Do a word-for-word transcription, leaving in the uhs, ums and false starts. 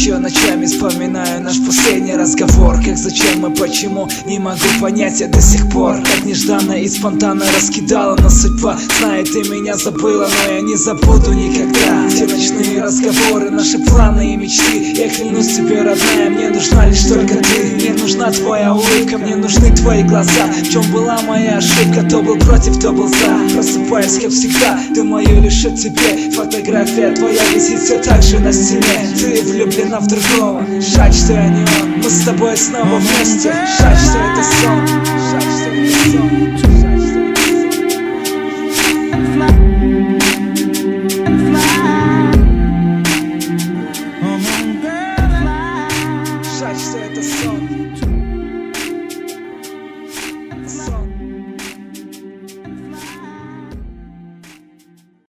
еще ночами вспоминаю наш последний разговор. Как, зачем и почему, не могу понять я до сих пор. Как нежданно и спонтанно раскидала нас судьба. Знаю, ты меня забыла, но я не забуду никогда. Все ночные разговоры, наши планы и мечты. Я клянусь тебе, родная, мне нужна лишь только ты. Мне нужна твоя улыбка, мне нужны твои глаза. В чем была моя ошибка, кто был против, кто был за. Просыпаюсь, как всегда, думаю лишь о тебе. Фотография твоя висит все так же на стене. Ты влюблена в другого, жаль, что я не он. Мы с тобой снова вместе, жаль, что это сон, жаль, что это сон.